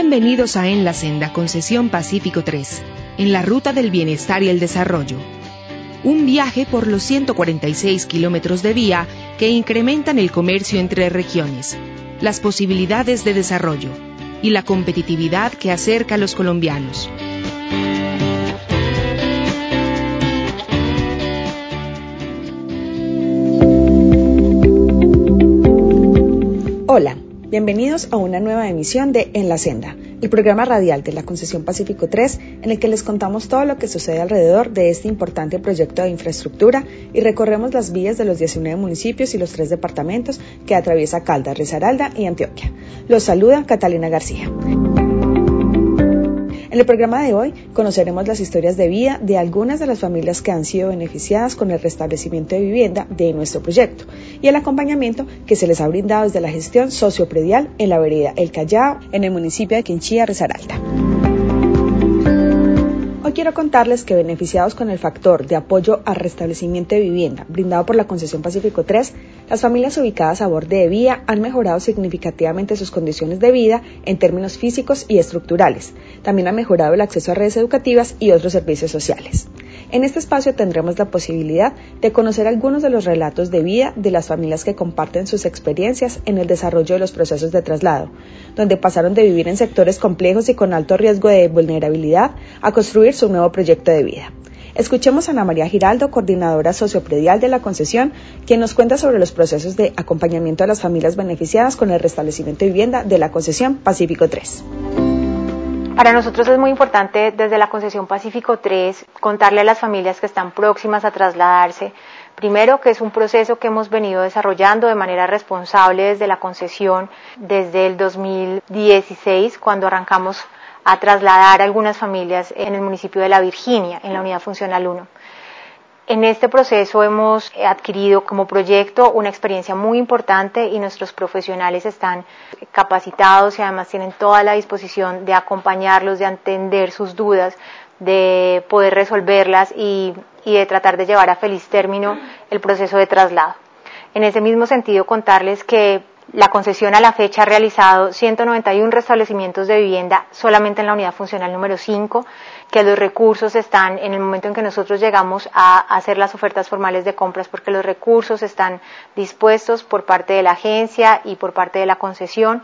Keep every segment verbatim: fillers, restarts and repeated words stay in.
Bienvenidos a En la Senda, Concesión Pacífico tres, en la ruta del bienestar y el desarrollo. Un viaje por los ciento cuarenta y seis kilómetros de vía que incrementan el comercio entre regiones, las posibilidades de desarrollo y la competitividad que acerca a los colombianos. Hola, bienvenidos a una nueva emisión de En la Senda, el programa radial de la Concesión Pacífico tres, en el que les contamos todo lo que sucede alrededor de este importante proyecto de infraestructura y recorremos las vías de los diecinueve municipios y los tres departamentos que atraviesa Caldas, Risaralda y Antioquia. Los saluda Catalina García. En el programa de hoy conoceremos las historias de vida de algunas de las familias que han sido beneficiadas con el restablecimiento de vivienda de nuestro proyecto y el acompañamiento que se les ha brindado desde la gestión sociopredial en la vereda El Callao, en el municipio de Quinchía, Risaralda. Hoy quiero contarles que beneficiados con el factor de apoyo al restablecimiento de vivienda brindado por la Concesión Pacífico tres, las familias ubicadas a borde de vía han mejorado significativamente sus condiciones de vida en términos físicos y estructurales. También ha mejorado el acceso a redes educativas y otros servicios sociales. En este espacio tendremos la posibilidad de conocer algunos de los relatos de vida de las familias que comparten sus experiencias en el desarrollo de los procesos de traslado, donde pasaron de vivir en sectores complejos y con alto riesgo de vulnerabilidad a construir su nuevo proyecto de vida. Escuchemos a Ana María Giraldo, coordinadora sociopredial de la concesión, quien nos cuenta sobre los procesos de acompañamiento a las familias beneficiadas con el restablecimiento de vivienda de la concesión Pacífico tres. Para nosotros es muy importante desde la concesión Pacífico tres contarle a las familias que están próximas a trasladarse, primero que es un proceso que hemos venido desarrollando de manera responsable desde la concesión desde el dos mil dieciséis, cuando arrancamos a trasladar a algunas familias en el municipio de La Virginia, en la unidad funcional uno. En este proceso hemos adquirido como proyecto una experiencia muy importante y nuestros profesionales están capacitados y además tienen toda la disposición de acompañarlos, de entender sus dudas, de poder resolverlas y, y de tratar de llevar a feliz término el proceso de traslado. En ese mismo sentido, contarles que la concesión a la fecha ha realizado ciento noventa y uno restablecimientos de vivienda solamente en la unidad funcional número cinco, que los recursos están en el momento en que nosotros llegamos a hacer las ofertas formales de compras, porque los recursos están dispuestos por parte de la agencia y por parte de la concesión.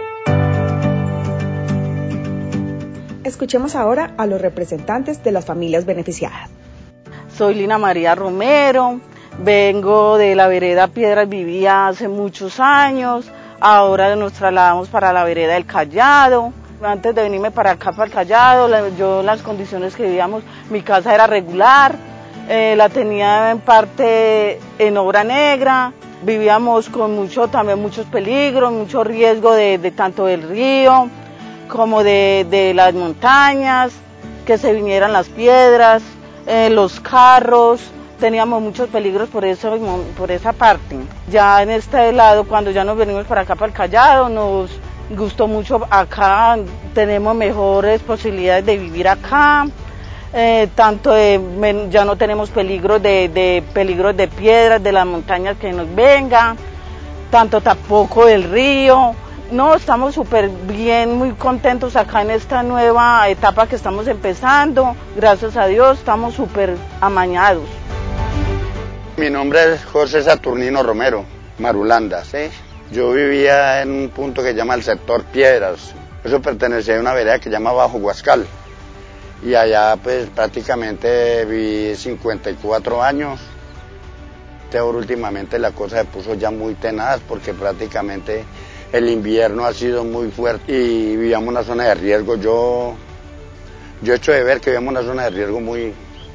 Escuchemos ahora a los representantes de las familias beneficiadas. Soy Lina María Romero. Vengo de la vereda Piedras, vivía hace muchos años, ahora nos trasladamos para la vereda El Callao. Antes de venirme para acá, para el Callao, yo las condiciones que vivíamos, mi casa era regular, eh, la tenía en parte en obra negra, vivíamos con mucho, también muchos peligros, mucho riesgo de, de tanto del río como de, de las montañas, que se vinieran las piedras, eh, los carros. Teníamos muchos peligros por eso, por esa parte. Ya en este lado, cuando ya nos venimos para acá, para el Callao, nos gustó mucho acá, tenemos mejores posibilidades de vivir acá, eh, tanto de, ya no tenemos peligros de, de, peligros de piedras, de las montañas que nos vengan, tanto tampoco del río. No, estamos súper bien, muy contentos acá en esta nueva etapa que estamos empezando. Gracias a Dios, estamos súper amañados. Mi nombre es José Saturnino Romero, Marulanda, ¿sí? Yo vivía en un punto que se llama el sector Piedras. Eso pertenecía a una vereda que se llama Bajo Huascal. Y allá pues prácticamente viví cincuenta y cuatro años. Ahora últimamente la cosa se puso ya muy tenaz porque prácticamente el invierno ha sido muy fuerte y vivíamos en una zona de riesgo. Yo, yo he hecho de ver que vivíamos en una zona de riesgo muy,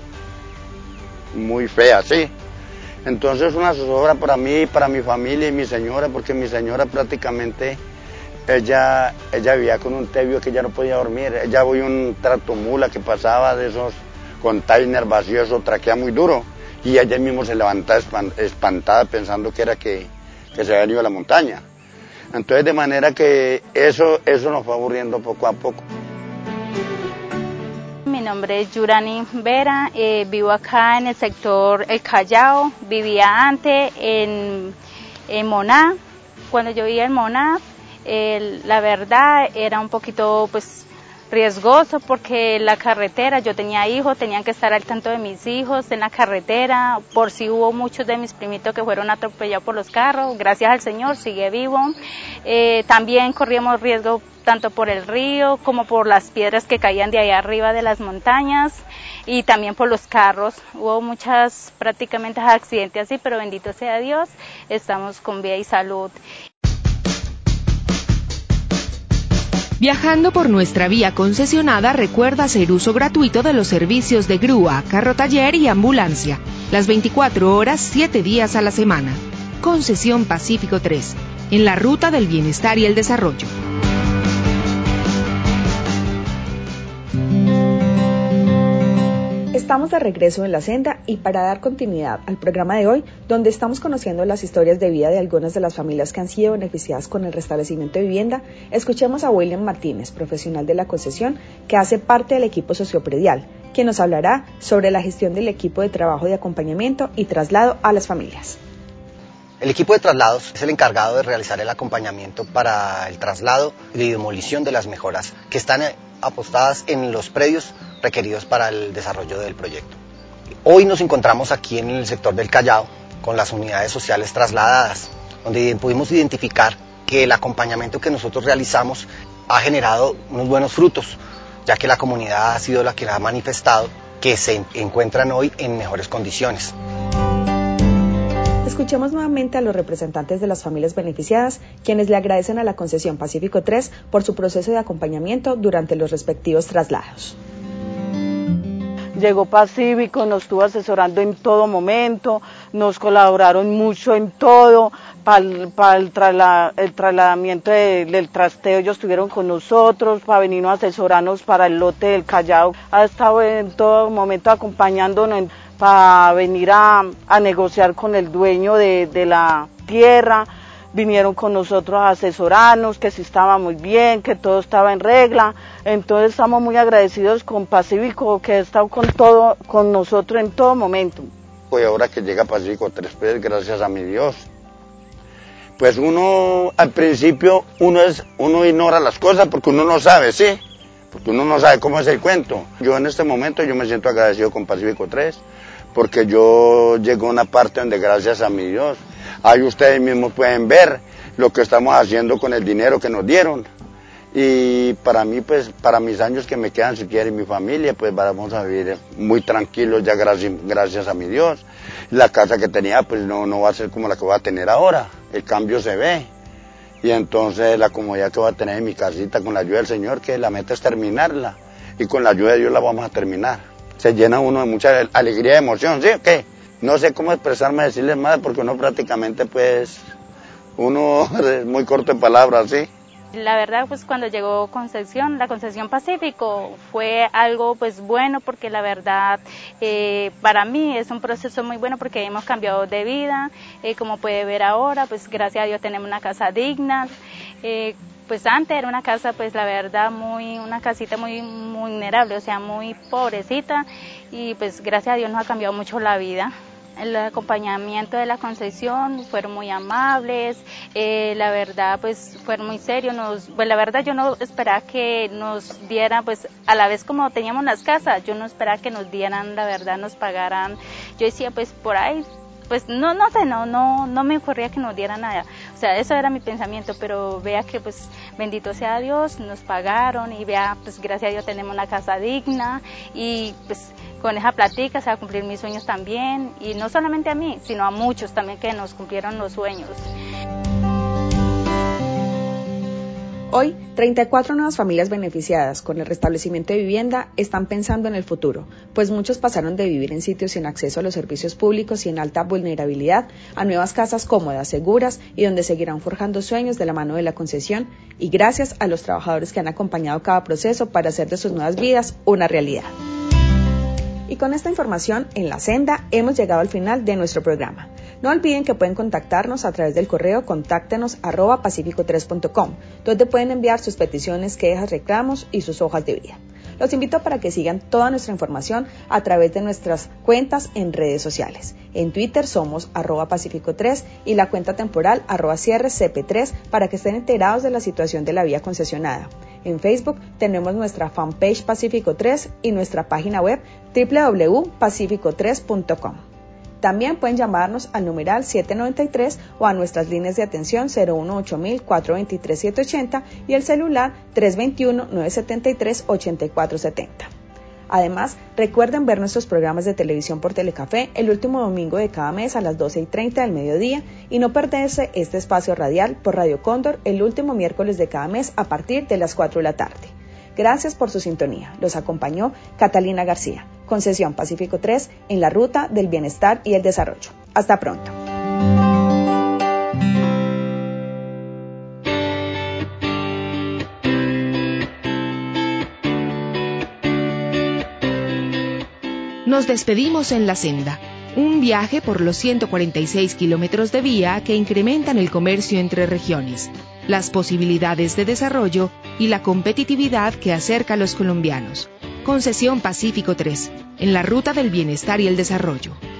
muy fea, ¿sí? Entonces una zozobra para mí, para mi familia y mi señora, porque mi señora prácticamente, ella, ella vivía con un tebio que ya no podía dormir. Ella voy un tractomula que pasaba de esos containers vacíos, eso traquea muy duro. Y ella mismo se levantaba espantada pensando que era que, que se había ido a la montaña. Entonces de manera que eso, eso nos fue aburriendo poco a poco. Mi nombre es Yurani Vera, eh, vivo acá en el sector El Callao, vivía antes en, en Moná. Cuando yo vivía en Moná, Eh, la verdad era un poquito pues riesgoso porque la carretera, yo tenía hijos, tenían que estar al tanto de mis hijos en la carretera, por si hubo muchos de mis primitos que fueron atropellados por los carros, gracias al Señor sigue vivo. Eh, también corríamos riesgo tanto por el río como por las piedras que caían de allá arriba de las montañas y también por los carros. Hubo muchas prácticamente accidentes así, pero bendito sea Dios, estamos con vida y salud. Viajando por nuestra vía concesionada, recuerda hacer uso gratuito de los servicios de grúa, carro taller y ambulancia, las veinticuatro horas, siete días a la semana. Concesión Pacífico tres, en la ruta del bienestar y el desarrollo. Estamos de regreso en la senda y para dar continuidad al programa de hoy, donde estamos conociendo las historias de vida de algunas de las familias que han sido beneficiadas con el restablecimiento de vivienda, escuchemos a William Martínez, profesional de la concesión, que hace parte del equipo sociopredial, quien nos hablará sobre la gestión del equipo de trabajo de acompañamiento y traslado a las familias. El equipo de traslados es el encargado de realizar el acompañamiento para el traslado y demolición de las mejoras que están apostadas en los predios requeridos para el desarrollo del proyecto. Hoy nos encontramos aquí en el sector del Callao con las unidades sociales trasladadas, donde pudimos identificar que el acompañamiento que nosotros realizamos ha generado unos buenos frutos, ya que la comunidad ha sido la que ha manifestado que se encuentran hoy en mejores condiciones. Escuchemos nuevamente a los representantes de las familias beneficiadas, quienes le agradecen a la concesión Pacífico tres por su proceso de acompañamiento durante los respectivos traslados. Llegó Pacífico, nos estuvo asesorando en todo momento, nos colaboraron mucho en todo, para el, para el, trasla, el trasladamiento de, del trasteo ellos estuvieron con nosotros, para venirnos a asesorarnos para el lote del Callao, ha estado en todo momento acompañándonos en, para venir a, a negociar con el dueño de, de la tierra. Vinieron con nosotros a asesorarnos, que sí estaba muy bien, que todo estaba en regla. Entonces estamos muy agradecidos con Pacífico, que ha estado con todo, con nosotros en todo momento. Y ahora que llega Pacífico tres, pues gracias a mi Dios. Pues uno, al principio, uno es, uno ignora las cosas porque uno no sabe, ¿sí? Porque uno no sabe cómo es el cuento. Yo en este momento yo me siento agradecido con Pacífico tres, porque yo llego a una parte donde gracias a mi Dios, ahí ustedes mismos pueden ver lo que estamos haciendo con el dinero que nos dieron. Y para mí, pues, para mis años que me quedan, si quieren, mi familia, pues vamos a vivir muy tranquilos ya gracias, gracias a mi Dios. La casa que tenía, pues no, no va a ser como la que voy a tener ahora. El cambio se ve. Y entonces la comodidad que voy a tener en mi casita, con la ayuda del Señor, que la meta es terminarla. Y con la ayuda de Dios la vamos a terminar. Se llena uno de mucha alegría y emoción, ¿sí o qué? No sé cómo expresarme, decirles más, porque uno prácticamente, pues, uno es muy corto en palabras, ¿sí? La verdad, pues cuando llegó Concesión, la Concesión Pacífico, fue algo pues bueno, porque la verdad eh, para mí es un proceso muy bueno porque hemos cambiado de vida, eh, como puede ver ahora, pues gracias a Dios tenemos una casa digna. Eh, pues antes era una casa, pues la verdad, muy una casita muy vulnerable, o sea, muy pobrecita, y pues gracias a Dios nos ha cambiado mucho la vida. El acompañamiento de la concesión fueron muy amables, eh, la verdad pues fueron muy serios, nos, pues la verdad yo no esperaba que nos dieran, pues a la vez como teníamos las casas, yo no esperaba que nos dieran, la verdad nos pagaran, yo decía pues por ahí, pues no, no sé, no, no, no me ocurría que nos dieran nada, o sea, eso era mi pensamiento, pero vea que pues bendito sea Dios, nos pagaron y vea pues gracias a Dios tenemos una casa digna y pues con esa plática se va a cumplir mis sueños también, y no solamente a mí, sino a muchos también que nos cumplieron los sueños. Hoy, treinta y cuatro nuevas familias beneficiadas con el restablecimiento de vivienda están pensando en el futuro, pues muchos pasaron de vivir en sitios sin acceso a los servicios públicos y en alta vulnerabilidad a nuevas casas cómodas, seguras y donde seguirán forjando sueños de la mano de la concesión y gracias a los trabajadores que han acompañado cada proceso para hacer de sus nuevas vidas una realidad. Y con esta información en la senda hemos llegado al final de nuestro programa. No olviden que pueden contactarnos a través del correo contáctenos arroba pacifico tres punto com, donde pueden enviar sus peticiones, quejas, reclamos y sus hojas de vida. Los invito para que sigan toda nuestra información a través de nuestras cuentas en redes sociales. En Twitter somos arroba Pacífico tres y la cuenta temporal arroba cierre C P tres para que estén enterados de la situación de la vía concesionada. En Facebook tenemos nuestra fanpage Pacífico tres y nuestra página web doble u doble u doble u punto pacífico tres punto com. También pueden llamarnos al numeral siete noventa y tres o a nuestras líneas de atención cero uno ocho mil, cuatro dos tres, siete ochenta y el celular tres dos uno, nueve siete tres, ocho cuatro siete cero. Además, recuerden ver nuestros programas de televisión por Telecafé el último domingo de cada mes a las doce y treinta del mediodía y no perderse este espacio radial por Radio Cóndor el último miércoles de cada mes a partir de las cuatro de la tarde. Gracias por su sintonía. Los acompañó Catalina García. Concesión Pacífico tres en la ruta del bienestar y el desarrollo. Hasta pronto. Nos despedimos en La Senda, un viaje por los ciento cuarenta y seis kilómetros de vía que incrementan el comercio entre regiones, las posibilidades de desarrollo y la competitividad que acerca a los colombianos. Concesión Pacífico tres, en la ruta del bienestar y el desarrollo.